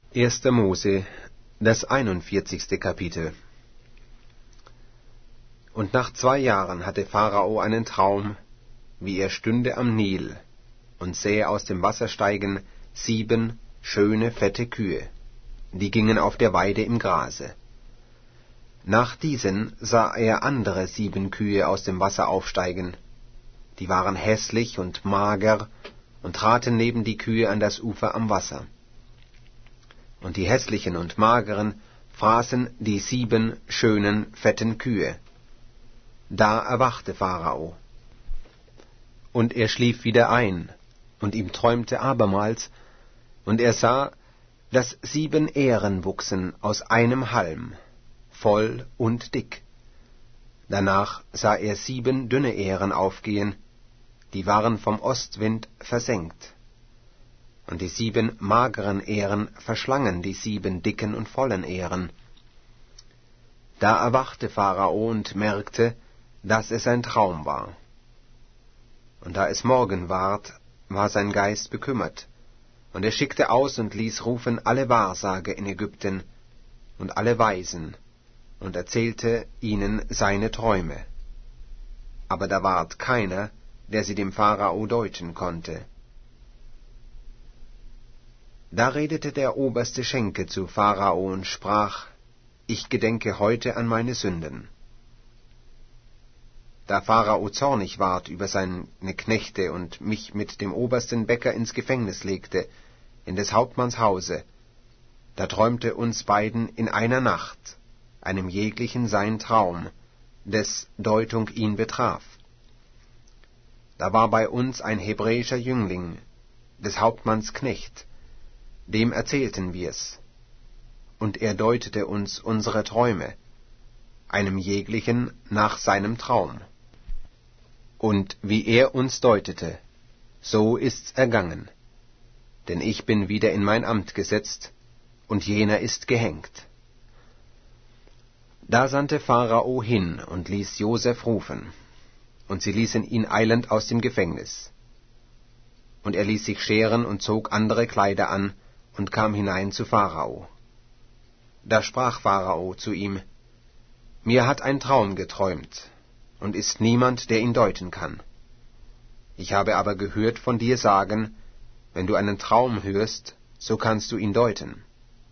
1. Mose, das 41. Kapitel. Und nach 2 Jahren hatte Pharao einen Traum, wie er stünde am Nil und sähe aus dem Wasser steigen 7 schöne, fette Kühe, die gingen auf der Weide im Grase. Nach diesen sah er andere 7 Kühe aus dem Wasser aufsteigen, die waren hässlich und mager und traten neben die Kühe an das Ufer am Wasser. Und die hässlichen und mageren fraßen die 7 schönen, fetten Kühe. Da erwachte Pharao. Und er schlief wieder ein, und ihm träumte abermals, und er sah, dass 7 Ähren wuchsen aus einem Halm, voll und dick. Danach sah er 7 dünne Ähren aufgehen, die waren vom Ostwind versengt. Und die 7 mageren Ähren verschlangen die 7 dicken und vollen Ähren. Da erwachte Pharao und merkte, dass es ein Traum war. Und da es Morgen ward, war sein Geist bekümmert, und er schickte aus und ließ rufen alle Wahrsager in Ägypten und alle Weisen, und erzählte ihnen seine Träume. Aber da ward keiner, der sie dem Pharao deuten konnte. Da redete der oberste Schenke zu Pharao und sprach: Ich gedenke heute an meine Sünden. Da Pharao zornig ward über seine Knechte und mich mit dem obersten Bäcker ins Gefängnis legte, in des Hauptmanns Hause, da träumte uns beiden in einer Nacht, einem jeglichen sein Traum, des Deutung ihn betraf. Da war bei uns ein hebräischer Jüngling, des Hauptmanns Knecht, dem erzählten wir's, und er deutete uns unsere Träume, einem jeglichen nach seinem Traum. Und wie er uns deutete, so ist's ergangen, denn ich bin wieder in mein Amt gesetzt, und jener ist gehängt. Da sandte Pharao hin und ließ Josef rufen, und sie ließen ihn eilend aus dem Gefängnis. Und er ließ sich scheren und zog andere Kleider an und kam hinein zu Pharao. Da sprach Pharao zu ihm: Mir hat ein Traum geträumt, und ist niemand, der ihn deuten kann. Ich habe aber gehört von dir sagen, wenn du einen Traum hörst, so kannst du ihn deuten.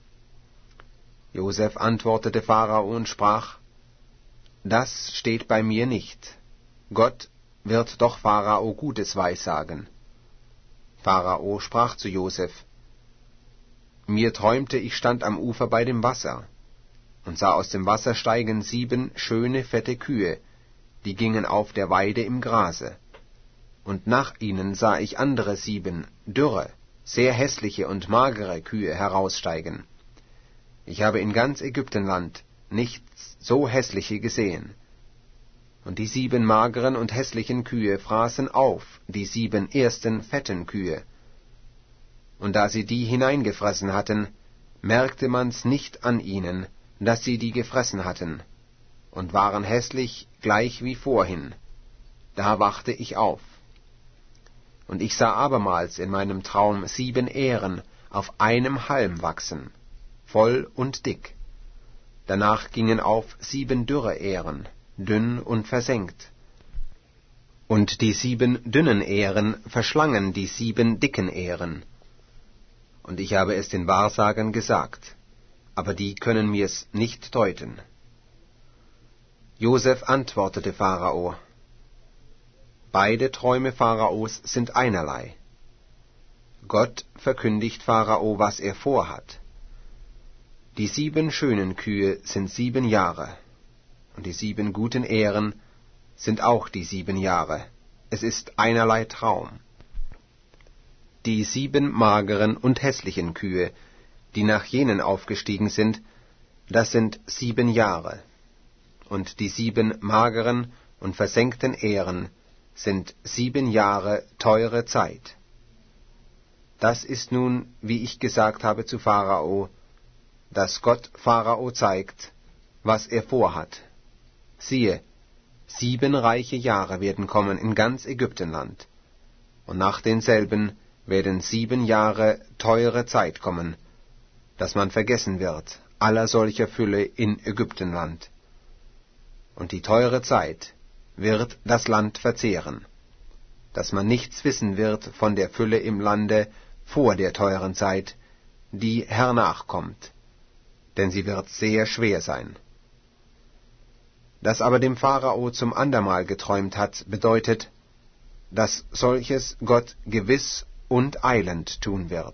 Josef antwortete Pharao und sprach: Das steht bei mir nicht. Gott wird doch Pharao Gutes weissagen. Pharao sprach zu Josef: Mir träumte, ich stand am Ufer bei dem Wasser, und sah aus dem Wasser steigen 7 schöne, fette Kühe, die gingen auf der Weide im Grase. Und nach ihnen sah ich andere 7 dürre, sehr hässliche und magere Kühe heraussteigen. Ich habe in ganz Ägyptenland nichts so hässliche gesehen. Und die 7 mageren und hässlichen Kühe fraßen auf die 7 ersten fetten Kühe. Und da sie die hineingefressen hatten, merkte man's nicht an ihnen, dass sie die gefressen hatten, und waren hässlich gleich wie vorhin. Da wachte ich auf. Und ich sah abermals in meinem Traum 7 Ähren auf einem Halm wachsen, voll und dick. Danach gingen auf 7 dürre Ähren, dünn und versengt. Und die 7 dünnen Ähren verschlangen die 7 dicken Ähren. Und ich habe es den Wahrsagern gesagt, aber die können mir's nicht deuten. Josef antwortete Pharao: Beide Träume Pharaos sind einerlei. Gott verkündigt Pharao, was er vorhat. Die 7 schönen Kühe sind 7 Jahre, und die 7 guten Ähren sind auch die 7 Jahre. Es ist einerlei Traum. Die 7 mageren und hässlichen Kühe, die nach jenen aufgestiegen sind, das sind 7 Jahre. Und die 7 mageren und versenkten Ähren sind 7 Jahre teure Zeit. Das ist nun, wie ich gesagt habe zu Pharao, dass Gott Pharao zeigt, was er vorhat. Siehe, 7 reiche Jahre werden kommen in ganz Ägyptenland, und nach denselben werden 7 Jahre teure Zeit kommen, dass man vergessen wird aller solcher Fülle in Ägyptenland. Und die teure Zeit wird das Land verzehren, dass man nichts wissen wird von der Fülle im Lande vor der teuren Zeit, die hernachkommt, denn sie wird sehr schwer sein. Das aber dem Pharao zum andermal geträumt hat, bedeutet, dass solches Gott gewiss und eilend tun wird.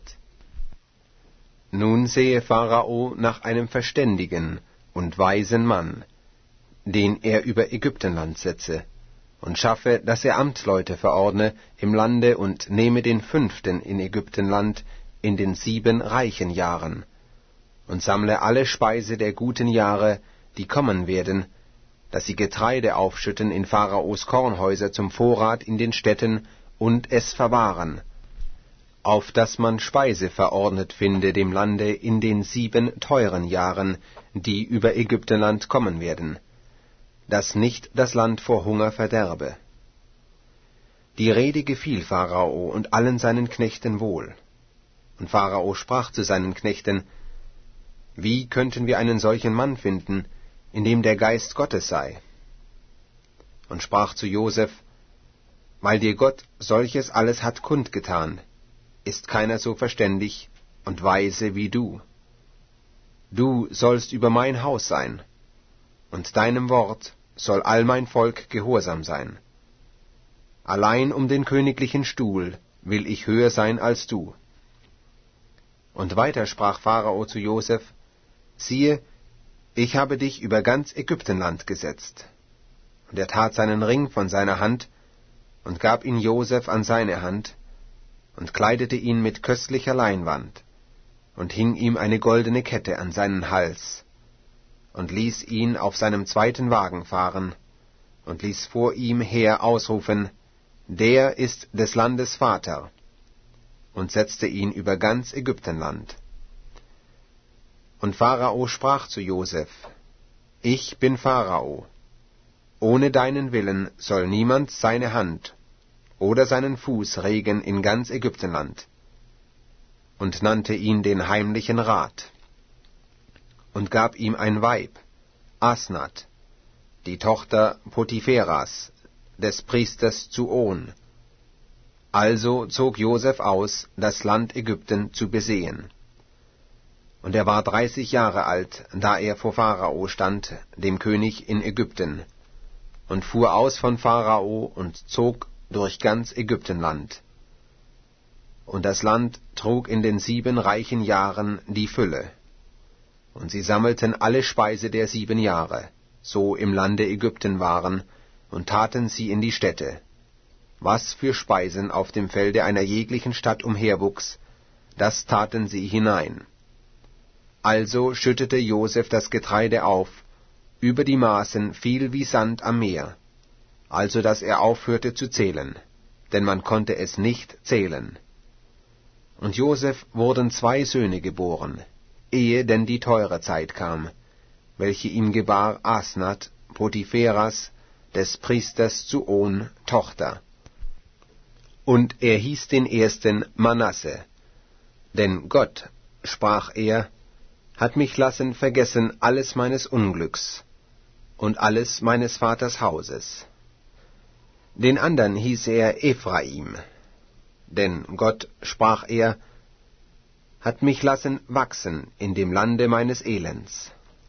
Nun sehe Pharao nach einem verständigen und weisen Mann, den er über Ägyptenland setze, und schaffe, dass er Amtleute verordne im Lande und nehme den 5. in Ägyptenland in den 7 reichen Jahren, und sammle alle Speise der guten Jahre, die kommen werden, dass sie Getreide aufschütten in Pharaos Kornhäuser zum Vorrat in den Städten und es verwahren, auf dass man Speise verordnet finde dem Lande in den 7 teuren Jahren, die über Ägyptenland kommen werden, dass nicht das Land vor Hunger verderbe. Die Rede gefiel Pharao und allen seinen Knechten wohl. Und Pharao sprach zu seinen Knechten: Wie könnten wir einen solchen Mann finden, in dem der Geist Gottes sei? Und sprach zu Joseph: Weil dir Gott solches alles hat kundgetan, ist keiner so verständig und weise wie du. Du sollst über mein Haus sein, und deinem Wort soll all mein Volk gehorsam sein. Allein um den königlichen Stuhl will ich höher sein als du. Und weiter sprach Pharao zu Joseph: Siehe, ich habe dich über ganz Ägyptenland gesetzt. Und er tat seinen Ring von seiner Hand und gab ihn Joseph an seine Hand und kleidete ihn mit köstlicher Leinwand und hing ihm eine goldene Kette an seinen Hals und ließ ihn auf seinem 2. Wagen fahren und ließ vor ihm her ausrufen: Der ist des Landes Vater, und setzte ihn über ganz Ägyptenland. Und Pharao sprach zu Joseph: Ich bin Pharao. Ohne deinen Willen soll niemand seine Hand oder seinen Fuß regen in ganz Ägyptenland. Und nannte ihn den heimlichen Rat. Und gab ihm ein Weib, Asnath, die Tochter Potipheras, des Priesters Zuon. Also zog Joseph aus, das Land Ägypten zu besehen. Und er war 30 Jahre alt, da er vor Pharao stand, dem König in Ägypten, und fuhr aus von Pharao und zog durch ganz Ägyptenland. Und das Land trug in den 7 reichen Jahren die Fülle. Und sie sammelten alle Speise der 7 Jahre, so im Lande Ägypten waren, und taten sie in die Städte. Was für Speisen auf dem Felde einer jeglichen Stadt umherwuchs, das taten sie hinein. Also schüttete Joseph das Getreide auf, über die Maßen viel wie Sand am Meer, also dass er aufhörte zu zählen, denn man konnte es nicht zählen. Und Joseph wurden 2 Söhne geboren, ehe denn die teure Zeit kam, welche ihm gebar Asnath, Potipheras, des Priesters Zuon, Tochter. Und er hieß den ersten Manasse, denn Gott, sprach er, hat mich lassen vergessen alles meines Unglücks und alles meines Vaters Hauses. Den andern hieß er Ephraim, denn Gott, sprach er, hat mich lassen wachsen in dem Lande meines Elends.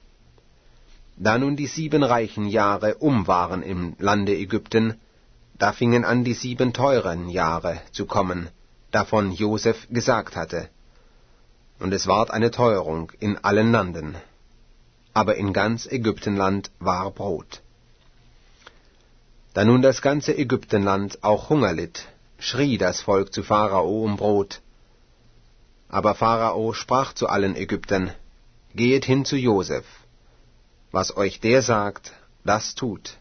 Da nun die 7 reichen Jahre waren im Lande Ägypten, da fingen an die 7 teuren Jahre zu kommen, davon Joseph gesagt hatte. Und es ward eine Teuerung in allen Landen, aber in ganz Ägyptenland war Brot. Da nun das ganze Ägyptenland auch Hunger litt, schrie das Volk zu Pharao um Brot. Aber Pharao sprach zu allen Ägyptern: Gehet hin zu Joseph, was euch der sagt, das tut.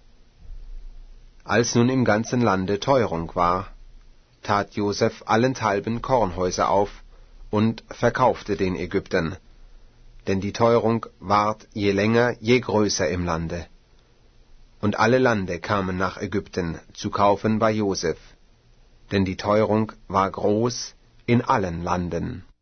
Als nun im ganzen Lande Teuerung war, tat Joseph allenthalben Kornhäuser auf und verkaufte den Ägyptern, denn die Teuerung ward je länger, je größer im Lande. Und alle Lande kamen nach Ägypten zu kaufen bei Joseph, denn die Teuerung war groß in allen Landen.